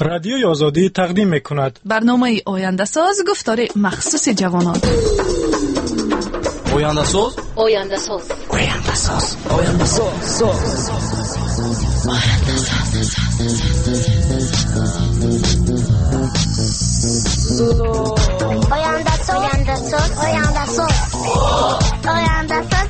رادیوی آزادی تقدیم می‌کند. برنامه آینده ساز گفتار مخصوص جوانان. آینده ساز. آینده ساز. آینده ساز. آینده ساز. آینده ساز. آینده ساز. آینده ساز. آینده ساز.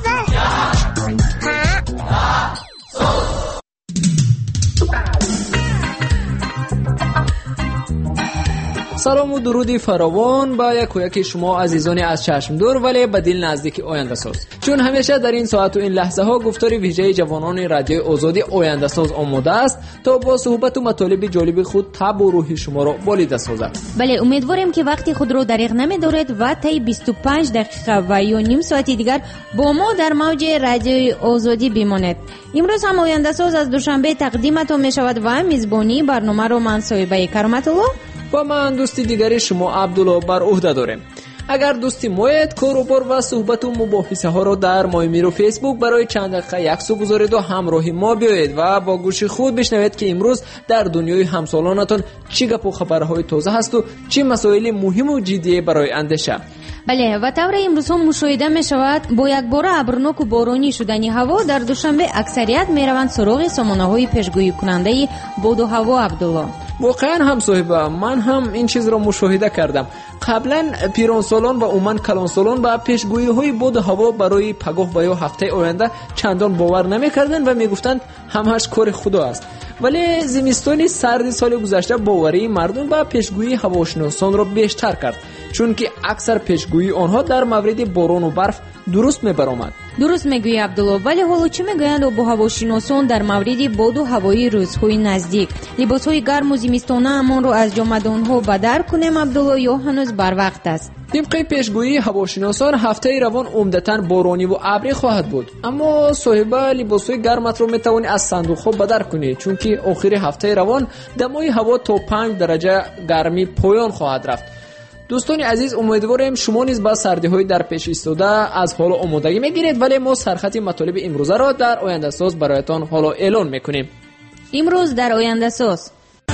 سلام و درودی فراوان با یکی شما عزیزانی از چشم دور ولی به دل نزدیک آینده ساز. چون همیشه در این ساعت و این لحظه ها گفتار ویژه جوانان رادیوی آزادی آینده ساز آماده است تا با صحبت و مطالب جالب خود تب و روح شما را بالیده سازد. بله، امیدواریم که وقتی خود را دریغ نمی‌دارید و تا 25 دقیقه و یا نیم ساعتی دیگر با ما در موج رادیوی آزادی بمانید. امروز هم آینده ساز از دوشنبه تقدیمتون می‌شود و میزبانی برنامه رو من صاحبه کرامت الله و من دوستی دیگری شما عبدالله بر عهده داریم. اگر دوستی موید کاروبار و صحبت و مباحثه ها رو در مایمیر و فیسبوک برای چند دقیقه یکسو گذارید و همراهی ما بیایید و با گوش خود بشنوید که امروز در دنیای همسالانتون چی گپ و خبرهای تازه هست و چی مسائل مهم و جدی برای اندیشه. بله، و طور امروز هم مشاهده می شود با یک بار ابرناک و بارانی شدنی هوا در دوشنبه اکثریت می روند سراغ سامانه های پیشگویی کننده باد و هوا. عبدالله، واقعا هم صاحبه، من هم این چیز را مشاهده کردم. قبلا پیرانسالان و عموما کلانسالان با پیشگویی های باد و هوا برای پگاه و یا هفته آینده چندان باور نمی‌کردند و میگفتند همهاش کار خدا است. ولی زمستان سرد سال گذشته باوری مردم با پیشگویی هواشناسان را بیشتر کرد، چون که اکثر پیشگویی آنها در مورد باران و برف درست می‌برآمد. درست میگویی عبدالله، ولی حالا چی میگویند با هواشناسان در مورد باد و هوای روزهای نزدیک؟ لباسهای گرم و زمستانه امان رو از جامدانها بدر کنیم عبدالله یا هنوز بر وقت است؟ طبق پیشگویی هواشناسان هفته روان عمدتاً بارانی و ابری خواهد بود، اما صاحب لباسهای گرمت رو میتوانی از صندوق‌ها بدر کنی، چون که آخر هفته روان دمای هوا تا 5 درجه گرمی پایان خواهد رفت. دوستان عزیز، امیدواریم شما نیز با سردی‌های در پیش ایستاده از حالا آمادگی میگیرید، ولی ما سرخط مطالب امروزه را در آینده ساز برایتان حالا اعلان میکنیم. امروز در آینده ساز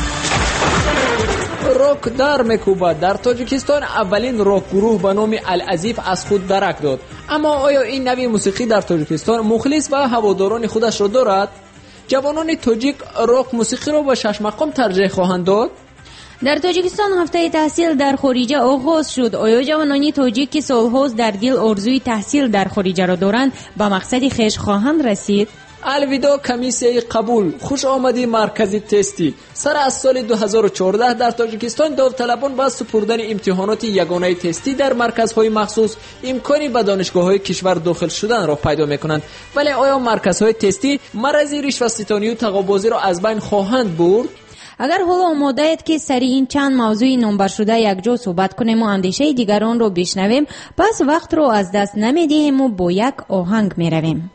راک در میکوبد. در تاجیکستان اولین راک گروه به نام العزیف از خود درک داد. اما آیا این نوع موسیقی در تاجیکستان مخلص و هواداران خودش را دارد؟ جوانان تاجیک راک موسیقی را به 6 مقام ترجیح خواهند داد. در تاجیکستان هفته تحصیل در خارج آغاز شد. آیا جوانان تاجیک که سالهاست در دل آرزوی تحصیل در خارج را دارند به مقصد خویش خواهند رسید؟ الویدا کمیسیه قبول، خوش آمدی مرکزی تستی. سر از سال 2014 در تاجیکستان داوطلبان با سپردن امتحانات یگانه تستی در مرکزهای مخصوص امکانی به دانشگاه‌های کشور داخل شدن را پیدا می‌کنند. ولی آیا مرکزهای تستی مرض رشوه‌ستانی و تقاضایی را از بین خواهند برد؟ اگر حالا آماده اید که سری این چند موضوع نامبر شده یک جا صحبت کنیم و اندیشه دیگران رو بشنویم، پس وقت رو از دست نمیدیم و با یک آهنگ میرویم.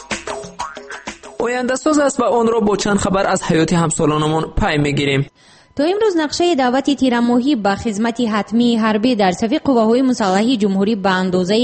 آینده ساز است و آن را با چند خبر از حیات همسالانمان پی میگیریم. تا امروز نقشه دعوت تیرماهی به خدمت حتمی حربی در صف قواهای مسلحه جمهوری به اندازه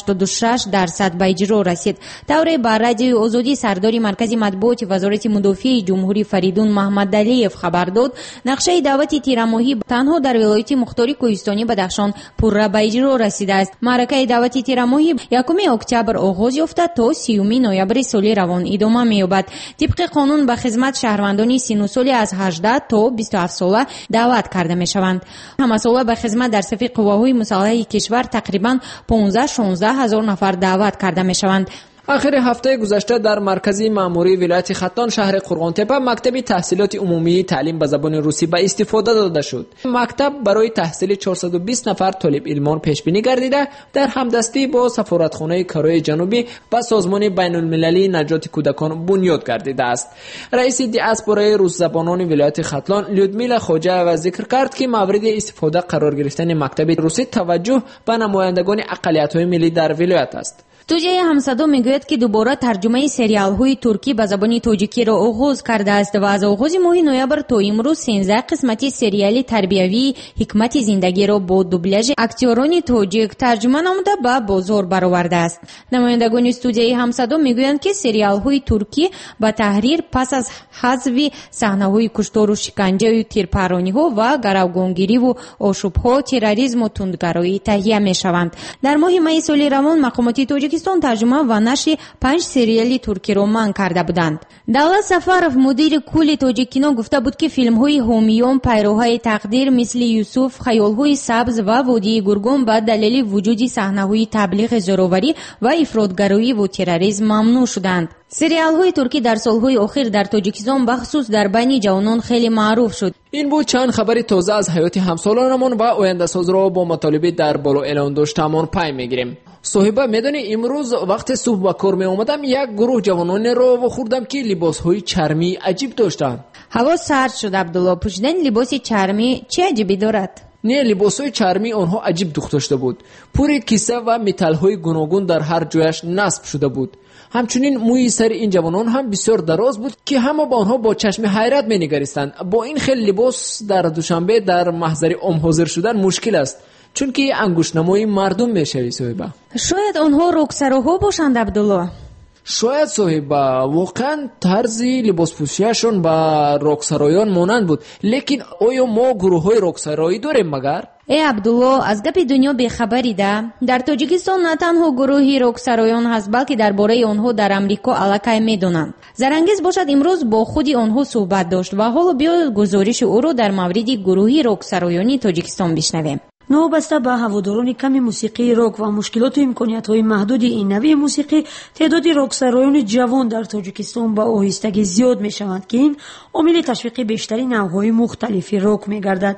86% به اجرا رسید. طوری بر رادیوی آزادی سردار مرکز مطبوعات وزارت مدافع جمهوری فریدون محمدعلیف خبر داد نقشه دعوت تیرماهی تنها در ولایت مختار کوهستانی بدخشان پورا به اجرا رسیده است. معرکه دعوت تیرماهی 1 اکتبر آغاز یافته تا 30 نوامبر سال روان ادامه می‌یابد. طبق قانون به خدمت شهروندان سن و سال از 18 تا 27 ساله دعوت کرده می‌شوند. همساله به خدمت در صف قواهای مسلحه کشور تقریباً 15-16 هزار نفر دعوت کرده می‌شوند. آخر هفته گذشته در مرکزی مأموری ولایت ختلان شهر قرغان‌تپه مکتب تحصیلات عمومی تعلیم به زبان روسی به استفاده داده شد. مکتب برای تحصیل 420 نفر طالب علمان پیش بینی گردیده در همدستی با سفارتخانه کره جنوبی و سازمان بین المللی نجات کودکان بنیاد گردیده است. رئیس دیاسپورای روس زبانان ولایت ختلان لیودمیلا خوجایوا ذکر کرد که مورد استفاده قرار گرفتن مکتب روسی توجه به نمایندگان اقلیت‌های ملی در ولایت است. توجیه همصدا میگوید که دوباره ترجمه سریال های ترکی به زبان تاجیکی را آغاز کرده است و از آغاز ماه نوامبر تا امروز 13 قسمتی سریال تربیوی حکمت زندگی را با دوبلاژ اکتوران تاجیک ترجمه نموده به بازار برآورده است. نمایندگان استودیوی همصدا میگویند که سریال های ترکی با تحریر پس از حذف صحنه های کشتار و شکنجه و تیرپرانی ها و گروگانگیری و آشوب ها، تروریسم و تندگرایی تهیه میشوند. در ماه می سال روان مقامات تاجیکستان ترجمه و نشر 5 سریال ترکی را منع کرده بودند. دولت سفرов مدیر کل تاجیکینو گفته بود که فیلم های هومیون پیروهای تقدیر مثل یوسف، خیال های سبز و وادی گرگان به دلیل وجود صحنه های تبلیغ زوراوری و افراطگرایی و تروریسم ممنوع شدند. سریال های ترکی در سالهای اخیر در تاجیکستان بخصوص در بین جوانان خیلی معروف شد. این بود چند خبر تازه از حیات همسالانمان و آینده ساز را با مطالب در بالا اعلان داشتمان پی میگیریم. صاحبه میدونی امروز وقت صبح به کار می اومدم یک گروه جوانان را خوردم که لباس های چرمی عجیب داشتند. هوا سرد شد عبدالله، پوشیدن لباس چرمی چه عجیبی دارد؟ نه، لباس‌های چرمی آنها عجیب دوخته شده بود. پوری کیسه و متال‌های گوناگون در هر جایش نصب شده بود. همچنین موی سر این جوانان هم بسیار دراز بود که همه با آنها با چشم حیرت می‌نگریستند. با این خیلی لباس در دوشنبه در محضر عام حاضر شدن مشکل است، چون که انگشت‌نمای مردم میشوی صاحبه. شاید آنها رکسراها باشند عبدالله. شاید صاحبه، واقعا طرز لباس پوشیشون با رکسرایان مانند بود. لیکن آیا ما گروه‌های رکسرایی داریم مگر؟ ای عبدالله، از گپ دنیا بیخبری ده. در تاجیکستان نه تنها گروهی رکسرایان هست بلکه درباره آنها در امریکا الکی میدونند. زرانگیز باشد امروز با خودی آنها صحبت داشت و حالا بیا گزارش او را در مورد گروهی رکسرایانی تاجیکستان بشنویم. وابسته به هواداران کم موسیقی راک و مشکلات و امکانیت‌های محدود این نوع موسیقی، تعداد راکسرایان جوان در تاجیکستان با آهستگی زیاد می‌شوند که این عامل تشویق بیشتری نوع‌های مختلفی راک می‌گردد.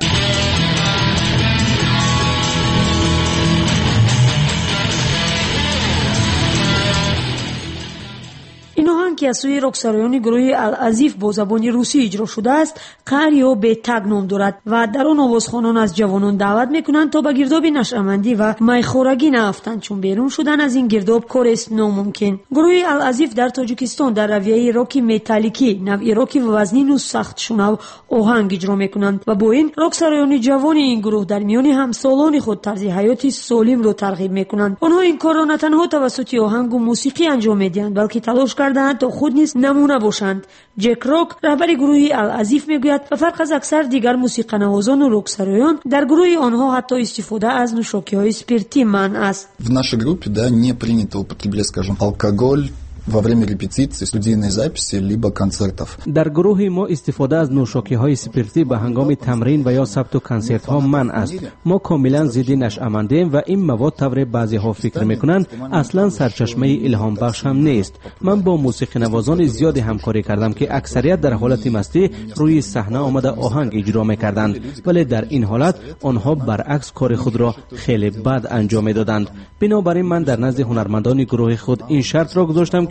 این آهنگ که از سوی رکسرایان گروه العزیف با زبان روسی اجرا شده است، قهر یا به‌تگ نام دارد و در آن آوازخوانان از جوانان دعوت میکنند تا به گرداب نشأه‌مندی و میخورگی نیفتند، چون بیرون شدن از این گرداب کار است ناممکن. گروه العزیف در تاجیکستان در رویه راک متالیکی، نوع راک وزنین و سخت شنو آهنگ اجرا میکنند و با این رکسرایان جوان این گروه در میان همسالان خود طرز حیاتی سالم را ترغیب میکنند. آنها این کار را نه تنها توسط آهنگ و موسیقی انجام میدهند بلکه تلاش کردند تا خود نیز نمونه باشند. جک راک، رهبر گروه العزیف میگوید و فرق از اکثر دیگر موسیقی‌نوازان و رکسرایان در گروه آنها حتی استفاده از نوشاکی‌های اسپریتی منع است. В нашей группе, да, не принято употреблять, скажем, алкоголь во время репетиции, студийной записи либо концертов. در گروه ما استفاده از نوشاکی‌های اسپریتی به هنگام تمرین و یا ثبت و کنسرت‌ها منع است. ما کاملا ضد نشأه‌مندیم و این مواد طور بعضی‌ها فکر می‌کنند اصلا سرچشمه الهام بخش هم نیست. من با موسیقی نوازان زیادی همکاری کردم که اکثریت در حالت مستی روی صحنه آمده آهنگ اجرا می‌کردند، ولی در این حالت آنها برعکس کار خود را خیلی بد انجام می‌دادند. بنابراین من در نزد هنرمندان گروه خود این شرط را گذاشتم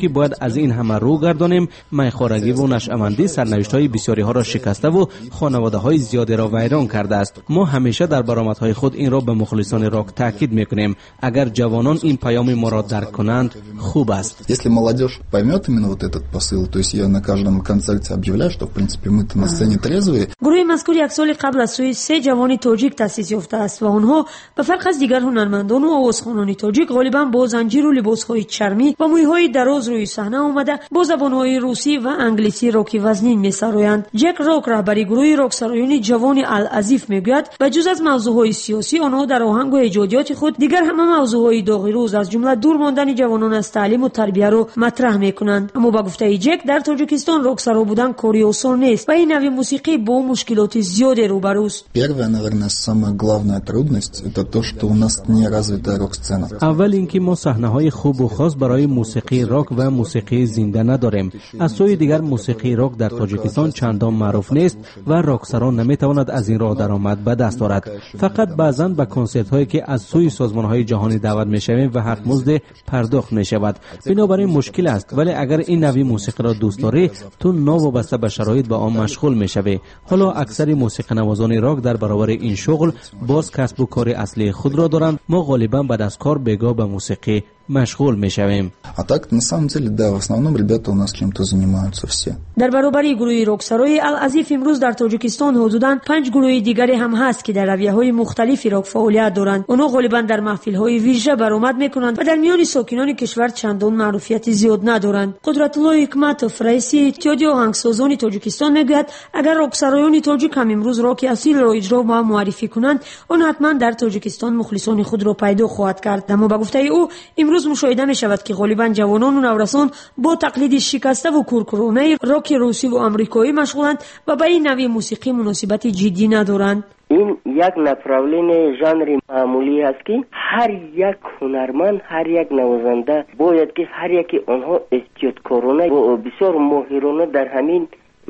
که باید از این همه رو گردانیم. میخورگی و نشأمندی سرنوشت‌های بسیاری ها را شکسته و خانواده‌های زیادی را ویران کرده است. ما همیشه در برآمدهای خود این را به مخلصان راک تاکید میکنیم. اگر جوانان این پیام ما را درک کنند خوب است. Если молодежь поймет именно вот этот посыл, то есть я на каждом концерте объявляю, что в принципе мы-то на сцене трезвые. گروه مذکور یک سال قبل از سوی 3 جوان تاجیک تأسیس یافته است و آنها به فرق از دیگر هنرمندان و آوازخوانان تاجیک غالبا با زنجیر و لباسهای چرمی و مویهای دراز روی صحنه آمده با زبانهای روسی و انگلیسی راک وزنین می‌سرایند. جک راک رهبری گروه راکسرایان جوان العزیف میگوید و جز از موضوعهای سیاسی آنها در آهنگ و ایجادیات خود دیگر همه موضوعهای داغ روز از جمله دور ماندن جوانان از تعلیم و تربیت را مطرح میکنند. اما با گفته جک در تاجیکستان راکسرا بودن کاری آسان نیست و این نوع موسیقی با مشکلات زیادی روبروست. Первая, наверное, самая главная трудность это то, что у нас не развитая рок-сцена. اول اینکه ما صحنه‌های خوب و خاص برای موسیقی راک و موسیقی زنده نداریم. از سوی دیگر موسیقی راک در تاجیکستان چندان معروف نیست و راکسران نمیتواند از این راه درآمد به دست آورد. فقط بعضاً به کنسرت‌هایی که از سوی سازمان‌های جهانی دعوت می‌شویم و حق مزد پرداخت می‌شود. بنابراین مشکل است، ولی اگر این نوع موسیقی را دوست داری تو ناوابسته به شرایط با آن مشغول می‌شوی. حالا اکثر موسیقی نوازان راک در برابر این شغل باز کسب و کار اصلی خود را دارند. ما غالبا بعد از کار بگاه به موسیقی مشغول می‌شویم. А так на самом деле да, в основном ребята у нас чем-то занимаются все. در برابر گروه راکسرای العزیف امروز در تاجیکستان حدوداً 5 گروه دیگری هم هست که در رویه‌های مختلفی راک فعالیت دارند. آنها غالبا در محفل‌های ویژه برآمد می‌کنند و در میان ساکنان کشور چندان معروفیت زیاد ندارند. قدرت الله حکمتوف رئیس اتحادیه آهنگسازان تاجیکستان میگوید اگر راکسرایان تاجیک هم امروز راک اصیل را اجرا و معرفی کنند آن حتما در تاجیکستان مخلصان خود را پیدا خواهد کرد. اما به گفته او امروز مشاهده می شود که غالبا جوانان و نورسان با تقلید شکسته و کورکورانه راک روسی و آمریکایی مشغولند و به این نوع موسیقی مناسبت جدی ندارند. این یک نپراولین ژانر معمولی است که هر یک هنرمند، هر یک نوازنده باید که هر یکی آنها احتیاطکارانه و بسیار ماهرانه در همین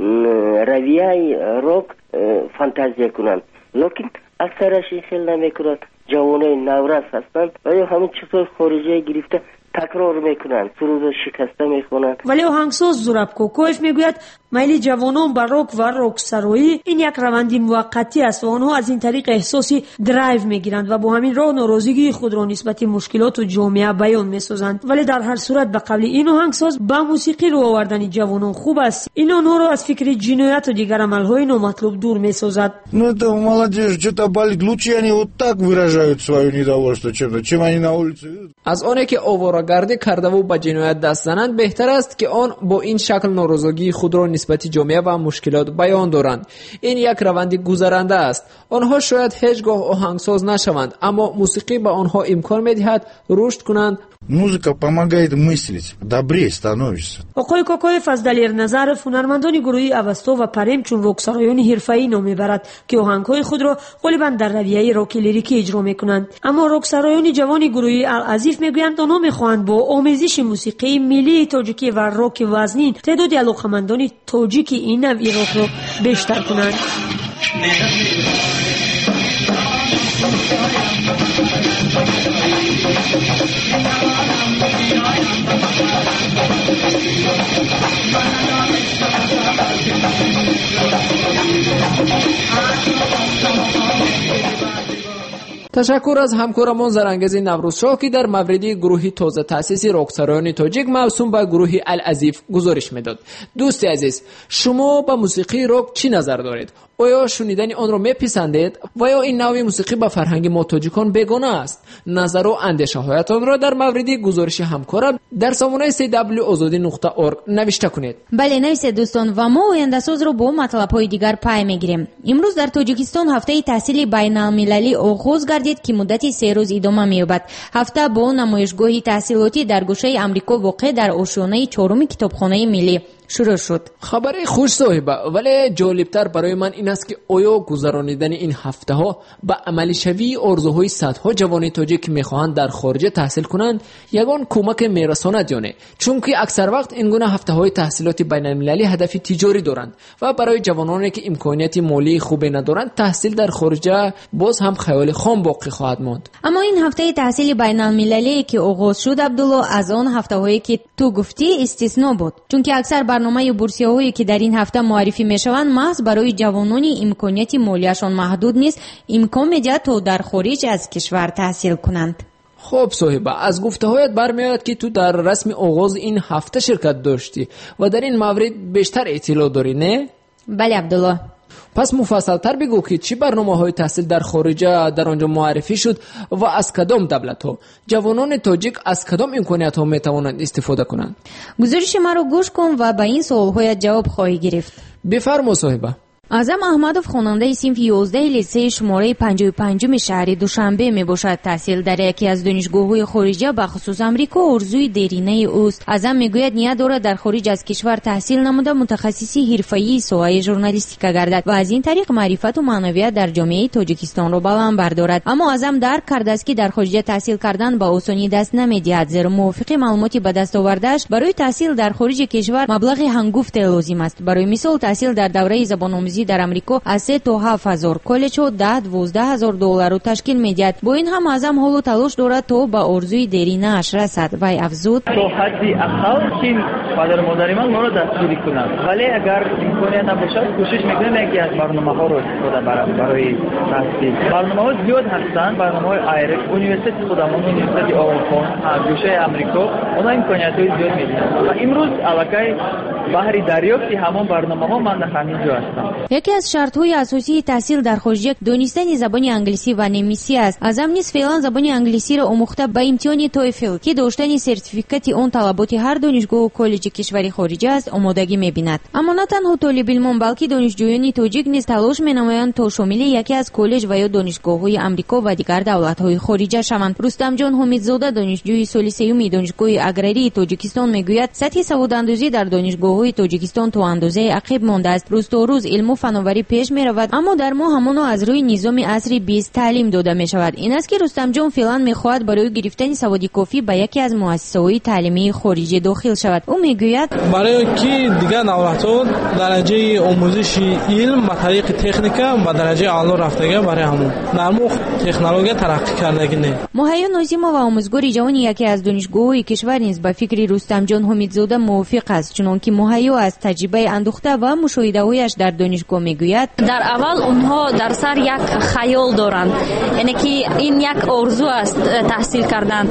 رویه راک فانتزی کنند، لکن اکثرش خیلی نمیکنند. جوانای نورس هستند و یا همین چیزهای خارجی گرفته تکرار میکنند، سرود شکسته میخونند. ولی آهنگساز زوراب کوکویف میگوید میل جوانان به راک و راکسرایی این یک روند موقتی است و آنها از این طریق احساسی درایو میگیرند و با همین راه ناراضگی خود را نسبت مشکلات و جامعه بیان میسازند. ولی در هر صورت به قول این آهنگساز با موسیقی رو آوردن جوانان خوب است. این آنها را از فکر جنایت و دیگر عملهای نامطلوب دور میسازد. Ну это у молодежи что-то болит. Лучше они вот так выражают свое недовольство чем они на улице. از آنه که آواره‌گردی کرده و به جنایت دست زنند بهتر است که آن با این شکل ناراضگی خود را نسبت جامعه و مشکلات بیان دارند. این یک روند گذرنده است. آنها شاید هیچگاه آهنگساز نشوند اما موسیقی به آنها امکان می‌دهد رشد کنند. Музыка помогает мыслить, добрее становишься. آقای کوکویف از دلیر نظر هنرمندان گروهی اوستا و پریم چون راکسرایان حرفه‌ای نام میبرد که آهنگ‌های خود را غالبا در رویه راک لیریکی اجرا میکنند. اما راکسرایان جوان گروهی العزیف میگویند آنها میخواهند با آمیزش موسیقی ملی تاجیکی و راک وزنین تعداد علاقه‌مندان تاجیکی این نوع راک را بیشتر کنند. تشکر از همکارمان زرانگیز نوروزشاه که در مورد گروه تازه تأسیس راکسرایان تاجیک موسوم به گروه العزیف گزارش میداد. دوست عزیز، شما به موسیقی راک چی نظر دارید؟ آیا شنیدن آن را میپسندید و یا این نوع موسیقی به فرهنگ ما تاجیکان بیگانه است؟ نظر و اندیشه هایتان را در مورد گزارش همکارم در سامانه cwazodi.org نوشته کنید. بله نویسید دوستان و ما آینده ساز را با مطلب‌های دیگر پی میگیریم. امروز در تاجیکستان هفته تحصیل بین‌المللی آغاز گردید که مدت 3 روز ادامه می‌یابد. هفته با نمایشگاه تحصیلاتی در گوشه آمریکا واقع در آشیانه 4 کتابخانه ملی شروع شد. خبر خوش صاحبه، ولی جالبتر برای من این است که آیا گذراندن این هفته ها به عملی شوی آرزوهای صدها جوان تاجیک میخواهند در خارج تحصیل کنند یگان کمک میرساند یا نه؟ چون که اکثر وقت این گونه هفته های تحصیلات بین المللی هدف تجاری دارند و برای جوانانی که امکانیت مالی خوبی ندارند تحصیل در خارج باز هم خیال خام باقی خواهد ماند. اما این هفته تحصیل بین المللی که آغاز شد عبدالله از آن هفته هایی که تو گفتی استثنا بود، چون که اکثر برنامه بورسیه هایی که در این هفته معرفی میشوند محض برای جوانانی امکانیت مالیشان محدود نیست امکان میدهد تا در خارج از کشور تحصیل کنند. خب صاحبه، از گفته‌هایت برمیاد که تو در رسم آغاز این هفته شرکت داشتی و در این مورد بیشتر اطلاع داری نه؟ بله عبدالله. پس مفصل‌تر بگو که چی برنامه‌های تحصیل در خارج در آنجا معرفی شد و از کدام دولت‌ها جوانان تاجیک از کدام امکانیت‌ها می‌توانند استفاده کنند؟ گزارش مرا گوش کن و به این سوال‌های جواب خواهی گرفت. بفرما صاحبه. اعظم احمدوف خواننده صنف 11 لیسه شماره 55 شهر دوشنبه می باشد. تحصیل در یکی از دانشگاه‌های خارجی به خصوص آمریکا ارزوی دیرینه اوست. اعظم میگوید نیت دارد در خارج از کشور تحصیل نموده متخصصی حرفه‌ای سوای ژورنالیستیک گردد و از این طریق معرفت و معنویت در جامعه تاجیکستان را بلند بردارد. اما اعظم درک کرده است که در خارج تحصیل کردن به آسانی دست نمی‌دهد، زیرا موافق معلوماتی به دست آورده‌اش برای تحصیل در خارج کشور مبلغ هنگفت لازم است. برای مثال تحصیل در دوره زبان‌آموزی در امریکا از 3 تا 7000 کالج و 10-12000 دلار رو تشکیل می‌دهد. با این هم اعظم حال و تلاش دارد تا به آرزوی دیرینه اش رسد. وی افزود: تو حدی اقل که پدر مادر من مرا دستوری کنند، ولی اگر امکانیت نباشد کوشش می‌کنم یکی از برنامه‌ها رو استفاده برای تحصیل. برنامه‌ها زیاد هستند، برنامه‌های آیرک، یونیورسیته خودمان، یونیورسیته آوخون، گوشه آمریکا، اونا امکانیت‌های زیاد می‌دهند. و امروز علاقه بحری دریافتی همان برنامه‌ها من در همینجا هستم. یکی از شرط‌های اساسی تحصیل در خارج دانستن زبان انگلیسی و نمیسی است. اعظم نیز فعلا زبان انگلیسی را آموخته به امتحان تویفل که داشتن سرتیفیکات آن طلبات هر دانشگاه و کالج کشور خارجی است آمادگی می‌بیند. اما نه تنها طالب علمان بلکه دانشجویان تاجیک نیز تلاش می‌نمایند تا شامل یکی از کالج و یا دانشگاه‌های آمریکا و دیگر دولت‌های خارجی شوند. رستم جان حمیدزاده دانشجوی سال سوم دانشگاه اگراری تاجیکستان میگوید سطح سواداندازی در دانشگاه‌های تاجیکستان تا اندازه عقب مانده است. روز تا روز علم و فناوری پیش می رود، اما در ما همان از روی نظام عصری بیست تعلیم داده می شود. این است که رستم جان فعلا می خواهد برای گرفتن سواد کافی به یکی از مؤسسه‌های تعلیمی خارجی داخل شود. او می گوید برای که دیگر دولت‌ها درجه آموزش علم به طریق تکنیک و درجه اعلی رفتگی برای همون در ما تکنولوژی ترقی کردگی نه. مهیا نازیما و آموزگار جوان یکی از دانشگاه‌های کشور نیز به فکر رستم جان حمیدزاده موافق است، چنانکه مهیا از تجربه اندوخته و مشاهده‌هایش در دانشگاه میگوید در اول اونها در سر یک خیال دارند، یعنی که این یک آرزو است تحصیل کردن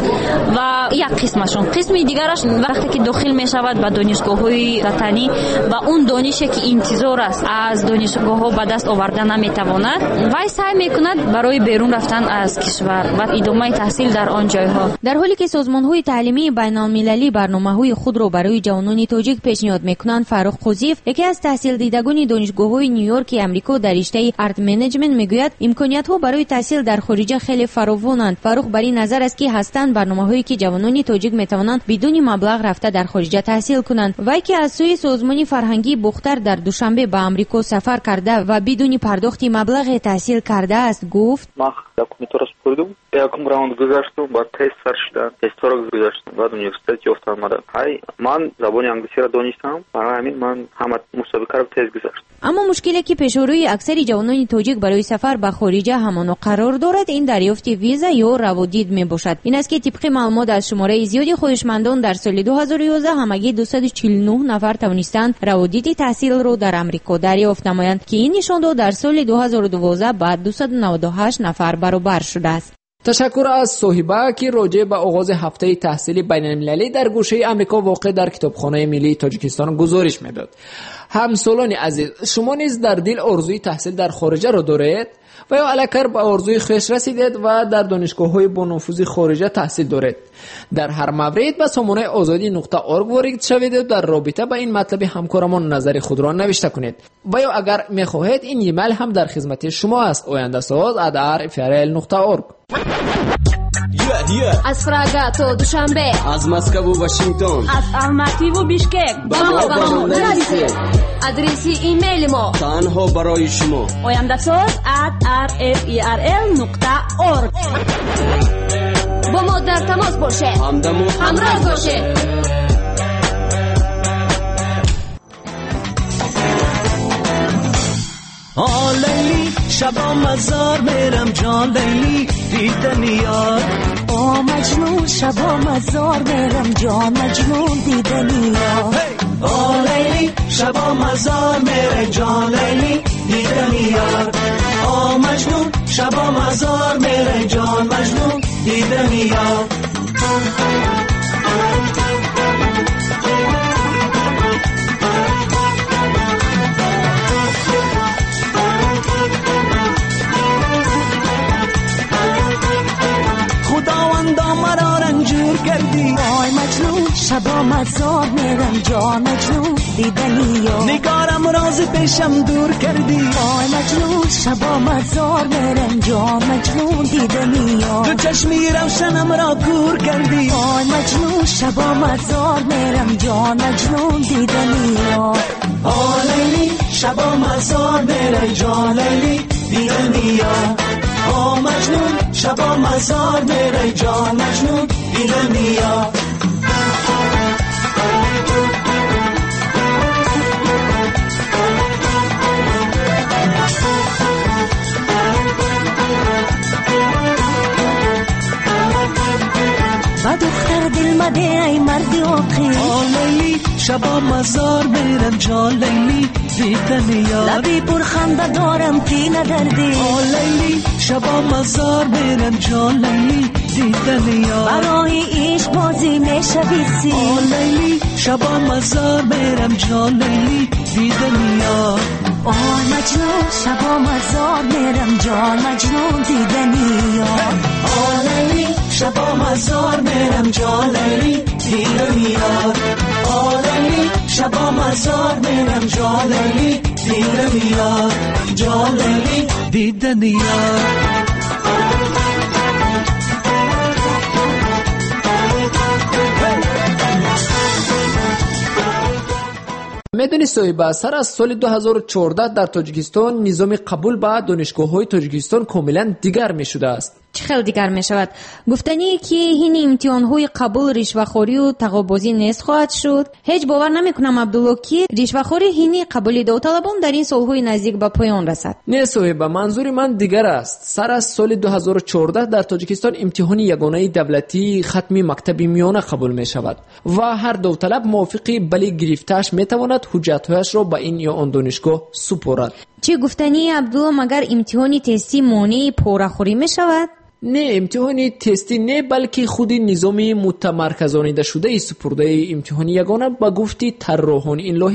و یک قسم دیگرش وقتی که داخل می شود به دانشگاه‌های وطنی و اون دانشی که انتظار است از دانشگاه‌ها به دست آوردن نمیتواند و سعی میکند برای بیرون رفتن از کشور و ادامه تحصیل در آن جایها. در حالی که سازمان‌های تعلیمی بین‌المللی برنامه‌های خود را برای جوانان تاجیک پیشنهاد میکنند، فاروق خوزیف یکی از تحصیل دیدگان دانشگاه‌های نیویورک امریکا در رشته ارت منیجمنت میگوید امکانیت‌ها برای تحصیل در خارج خیلی فراوانند. فاروق بر این نظر است که هستند برنامه‌هایی که جوانان تاجیک میتوانند بدون مبلغ رفته در خارج تحصیل کنند. وی که از سوی سازمان فرهنگی بختر در دوشنبه به امریکا سفر کرده و بدون پرداخت مبلغ تحصیل کرده است گفت: من دکومنت‌ها سپردم، یکم راوند گذاشتم، بعد تست فرشتم، تست را گذاشتم، بعد یونیورسیته یافتم آمدم. من زبان انگلیسی را دانستم، برای همین من همه مسابقه را تست گذاشتم. اما مشکلی که پیش روی اکثر جوانان تاجیک برای سفر به خارج همان قرار دارد این دریافت ویزا یا روادید می باشد. این است که طبق معلومات از شماره زیادی خواهشمندان در سال 2011 همگی 249 نفر توانستند روادید تحصیل را در امریکا دریافت نمایند که این نشان داد در سال 2012 بعد 298 نفر برابر شده است. تشکر از صاحبه که راجع به آغاز هفته تحصیلی بین المللی در گوشه امریکا واقع در کتابخانه ملی تاجیکستان گزارش میداد. همسالان عزیز، شما نیز در دل آرزوی تحصیل در خارج را دارید و یا علاکر به آرزوی خویش رسیدید و در دانشگاه‌های با نفوذ خارجی تحصیل دارید؟ در هر مورد به سامانه azadi.org وارد شوید و در رابطه با این مطلب همکارمان نظر خود را نوشته کنید. و یا اگر می‌خواهید این ایمیل هم در خدمت شما است، oyandasaz@rfrl.org. از پراگا تا دوشنبه، از مسکو و واشنگتن، از الماتی و بیشکک با ما نرسید. آدرس ایمیل ما تنها برای شما oyandasoz@rferl.org. با ما در تماس باشه، همراه باشه. لیلی شبا مزار میرم جان لیلی دیدن یار. مجنون شبا مزار میرم جان مجنون دیدن یار. لیلی شبا مزار میرم جان لیلی دیدن یار. مجنون شبا مزار میرم جان مجنون دیدن یار. خداوندا مرا رنجور کردی. مجنون شبا مزار میرم جان مجنون دیدنی یار. نگارم راز پیشم دور کردی. مجنون شبا مزار میرم جان مجنون دیدنی یار. دو چشمی روشنم را کور کردی. مجنون شبا مزار میرم جان مجنون دیدنی یار. لیلی شبا مزار میرم جان لیلی دیدنی یار. مجنون شبا مزار میره جان مجنون دیدنی یار. با دختر دل مده ای مردی آقی. لیلی شبا مزار میرم جان لیلی دیدن یار. لبی پر خنده دارم تی ندردی. لیلی شبا مزار میرم جان لیلی دیدن یار. برای عشق بازی میشوی سی. لیلی شبا مزار میرم جان لیلی دیدن یار. مجنون شبا مزار میرم جان مجنون دیدنی یار. لیلی شبا مزار میرم جان لیلی دیدن یار. لیلی شبا مزار میرم جان لیلی دیدن یار. جان لیلی دیدن یار. میدونی صاحب سر از سال 2014 در تاجیکستان نظام قبول به دانشگاه‌های تاجیکستان کاملا دیگر می‌شده است. چه خیلی دیگر می شود؟ گفتنی که این امتحان‌های قبول رشوه‌خوری و تقاضی نیست خواهد شد. هیچ باور نمی‌کنم عبدالله که رشوه‌خوری این قبولی داوطلبان در این سال‌های نزدیک به پایان رسد. نه صاحب، منظور من دیگر است. سر از سال 2014 در تاجیکستان امتحان یگانه دولتی ختمی مکتب میانه قبول می شود و هر داوطلب موافقی بلی گرفته‌اش می‌تواند حجت‌هایش را به این یا آن دانشگاه سپارد. چه گفتنی عبدالله مگر امتحانی تستی مانع پورخوری می شود؟ نه، امتحانی تستی نه، بلکه خودی نظامی متمرکزانیده شده سپرده امتحانی یگانه به گفتی طراحان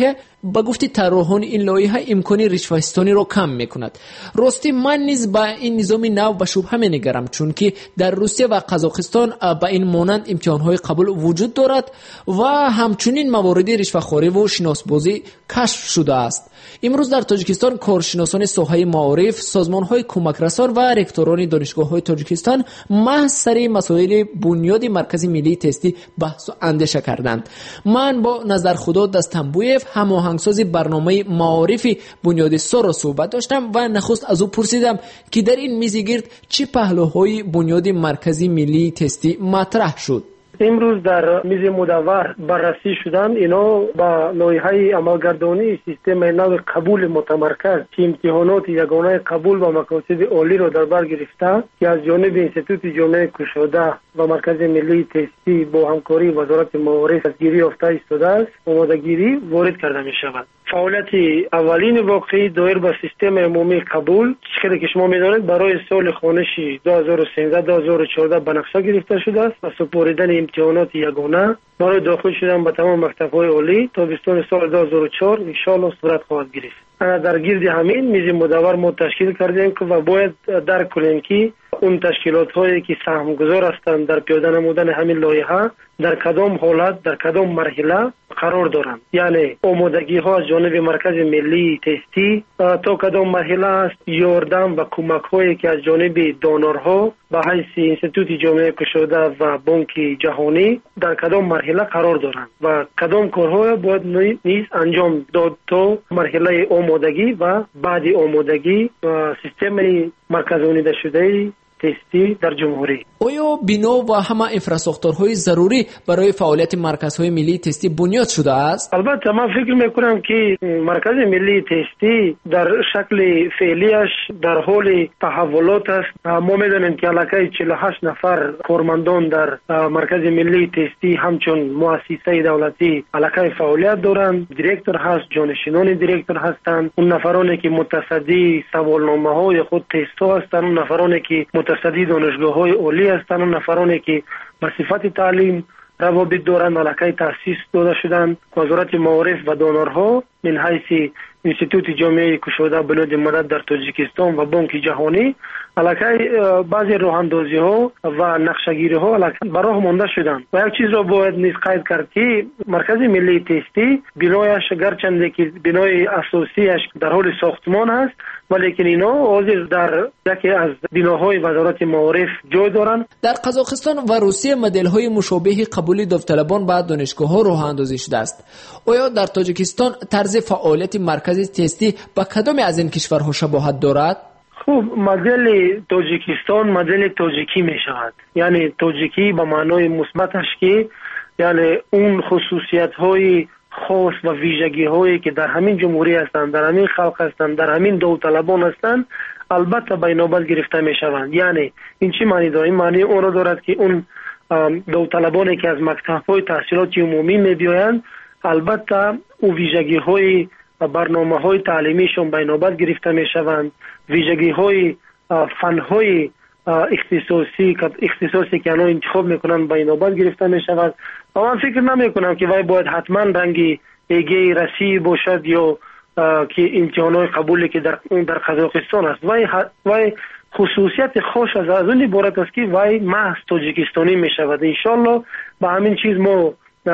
این لایحه امکانی رشوه‌ستانی را کم میکند. راستی من نیز به این نظام نو به شبهه نگرم، چون که در روسیه و قزاقستان به این مانند امتحانهای قبول وجود دارد و همچنین موارد رشوه‌خواری و شناسبازی کشف شده است. امروز در تاجیکستان کارشناسان ساحه معارف، سازمان‌های کمکرسان و رکتوران دانشگاه‌های تاجیکستان محض سر مسائل بنیاد مرکز ملی تستی بحث و اندیشه کردند. من با نظرخدا دستنبویف، هماهنگساز برنامه معارف بنیاد سارا صحبت داشتم و نخست از او پرسیدم که در این میز گرد چه پهلوهای بنیاد مرکز ملی تستی مطرح شد. امروز در میز مدور بررسی شدن اینا با لایحه عملگردانی سیستم نو قبول متمرکز که امتحانات یگانه قبول و مقاصد عالی را در بر گرفته که از جانب انستیتوت جامعه گشاده و مرکز ملی تستی با همکاری وزارت معارف دستگیری یافته ایستاده است، آمادگیری وارد کرده می شود. فعالیت اولین واقعی دایر به سیستم عمومی قبول چیزی که شما می‌دانید برای سال خانشی 2013-2014 به نقشه گرفته شده است و سپردن امتحانات یگانه برای داخل شدن به تمام مکتب‌های عالی تابستان سال 2004 ان شاءالله صورت خواهد گرفت. در گرد همین میز مدور ما تشکیل کردیم که و باید درک کنیم که اون تشکیلات هایی که سهمگذار هستند در پیاده نمودن همین لایحه در کدام حالت در کدام مرحله قرار دارند. یعنی آمادگی ها از جانب مرکز ملی تستی تا کدام مرحله است، یاردم و کمک هایی که از جانب دانرها به حیث انستیتوت جامعه گشاده و بانک جهانی در کدام مرحله قرار دارند و کدام کارها باید نیز انجام داد تا مرحله آمادگی و بعد آمادگی سیستم مرکزانیده شده تستی در جمهوری. آیا بنا و همه انفراستراکچورهای ضروری برای فعالیت مرکزهای ملی تستی بنیاد شده است؟ البته من فکر میکنم که مرکز ملی تستی در شکل فعلیش در حال تحولات است. ما میدونیم که علاقه 48 نفر کارمندان در مرکز ملی تستی همچون مؤسسه دولتی علاقه فعالیت دارند. دیرکتور هست، جانشینان دیرکتور هستند. اون نفرانی که متصدی سوالنامه های خود تست ها هستند، اون نفرانی که متصدی دانشگاه های عالی هستند، اون نفرانی که به صفت تعلیم روابط دارند علاقه تاسیس داده شدند. وزارت معارف و دانرها من حیث انستیتوت جامعه گشاده بنیاد مدد در تاجیکستان و بانک جهانی علاقه بعضی راه اندازی ها و نقشه‌گیری ها براه مانده شدند. و یک چیز را باید نیز قید کرد که مرکز ملی تستی بنایش گرچند که بنای اساسیش در حال ساختمان است ولیکن اینا حاضر در یکی از بناهای وزارت معارف جای دارند. در قزاقستان و روسیه مدل‌های مشابه قبول داوطلبان به دانشگاه‌ها راه اندازی شده است. آیا در تاجیکستان طرز فعالیت مرکز تستی با کدام از این کشورها شباهت دارد؟ خب مدل تاجیکستان مدل تاجیکی می شود. یعنی تاجیکی به معنای مثبتش که یعنی اون خصوصیت های خاص و ویژگی هایی که در همین جمهوری هستند، در همین خلق هستند، در همین داوطلبان هستند البته به نوبت گرفته می شوند. یعنی این چی معنی داره؟ این معنی اون را دارد که اون داوطلبانی که از مکتب های تحصیلات عمومی می بیایند البته او ویژگی های برنامه های تعلیمیشون به نوبت گرفته می شوند. ویژگی های فن های اختصاصی که آنها انتخاب میکنند به نوبت گرفته می شود. و من فکر نمی کنم که وای باید حتما رنگی ایگه رسی باشد یا که امتحانات قبولی که در قزاقستان است. وای خصوصیت خوش از اون عبارت است که وای محض تاجیکستانی می شود. انشالله با همین چیز ما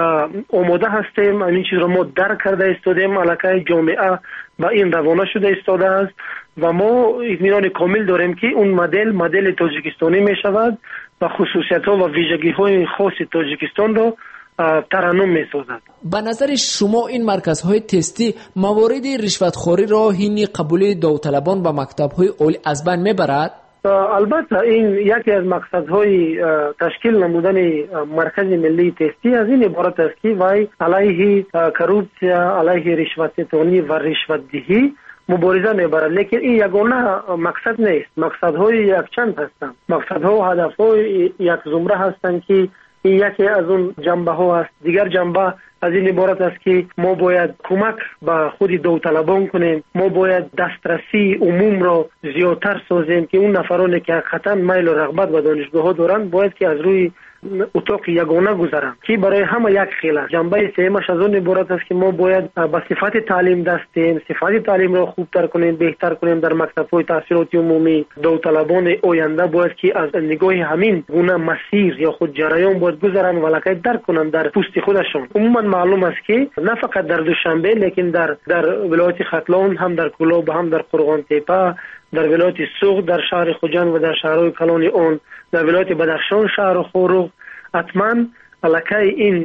آماده هستیم، همین چیز را ما درک کرده استادیم، علاقه جامعه با این روانه شده استاده است و ما اطمینان کامل داریم که اون مدل تاجیکستانی می شود و خصوصیت ها و ویژگی های خاص تاجیکستان را ترنم می سازد. به نظر شما این مرکزهای تستی موارد رشوتخوری را حین قبول داوطلبان به مکتب‌های عالی از بین میبرد؟ البته این یکی از مقصدهای تشکیل نمودن مرکز ملی تستی از این عبارت است که وای علیه کروپسیا، علیه رشوت‌ستانی و رشوت‌دهی مبارزه میبرد. لیکن این یگانه مقصد نیست. مقصدهای یک چند هستند. مقصدها و هدفهای یک زمره هستند که این یکی از اون جنبه ها است. دیگر جنبه از این عبارت است که ما باید کمک به خود داوطلبان کنیم، ما باید دسترسی عموم را زیادتر سازیم که اون نفرانی که حقیقتا میل و رغبت به دانشگاه ها دارند باید که از روی اتاق یگانه گذرند که برای همه یک خیل است. جنبه سومش از اون عبارت است که ما باید به صفت تعلیم دست دهیم، صفت تعلیم را خوبتر کنیم، بهتر کنیم. در مکتب‌های تحصیلات عمومی داوطلبان آینده باید که از نگاه همین گونه مسیر یا خود جریان باید گذرند و لکه درک کنند در پوست خودشون. عموما معلوم است که نه فقط در دوشنبه لیکن در ولایت ختلان هم در کلاب هم در قرغان تپه، در ولایت سوق، در شهر خوجند و در شهرهای کلان اون، در ولایت بدخشان شهر خوروغ حتما علاقه این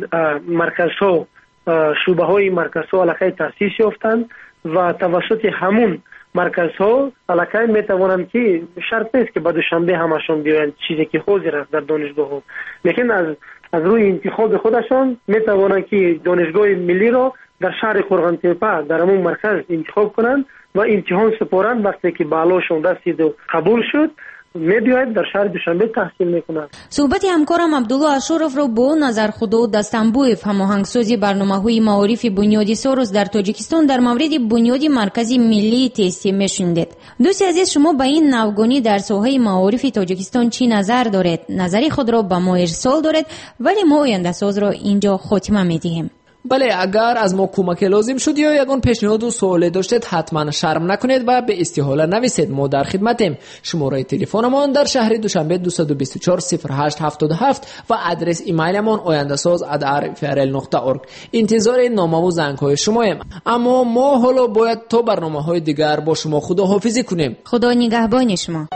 مرکزها شعبه های مرکزها علاقه تاسیس یافتند و توسط همون مرکزها علاقه میتوانند که شرط نیست که به دوشنبه همشون بیایند، چیزی که حاضر است در دانشگاه ها، لیکن از روی انتخاب خودشان میتوانند که دانشگاه ملی را در شهر قرغان تپه در همون مرکز انتخاب کنند و امتحان سپارند. وقتی که بالاشون رسید و قبول شد می‌بیاید در شهر دوشنبه تحصیل می‌کنند. صحبت همکارم عبدالله اشرف را با نظرخودا دستنبویف هماهنگسازی برنامه‌های معارف بنیادی سروس در تاجیکستان در مورد بنیاد مرکزی ملی تستی می‌شنیدید. دوست عزیز، شما به این نوگانی در ساحه معارف تاجیکستان چی نظر دارید؟ نظری خود را به ما ارسال دارید ولی ما آینده ساز را اینجا خاتمه می‌دهیم. بله، اگر از ما کمک لازم شد یا یگان پیشنهاد و سوال داشتید حتما شرم نکنید و به استحاله نویسید. ما در خدمتیم. شماره تلفنمان در شهر دوشنبه 224 0877 و آدرس ایمیلمان oyandasaz@rfrl.org. انتظار نامه و زنگ‌های شماییم. اما ما حالا باید تا برنامه‌های دیگر با شما خداحافظی کنیم. خدا نگهبان شما.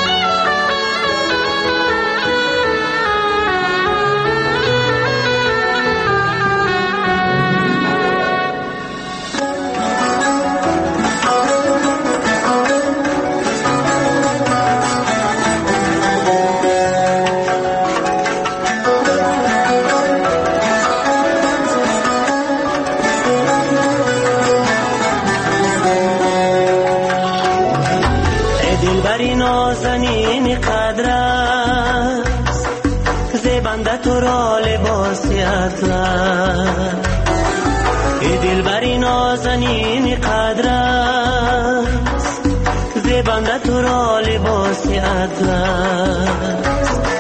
تو را لباسی اطلس ای دلبری نازنین قدر است زیبنده تو را لباسی اطلس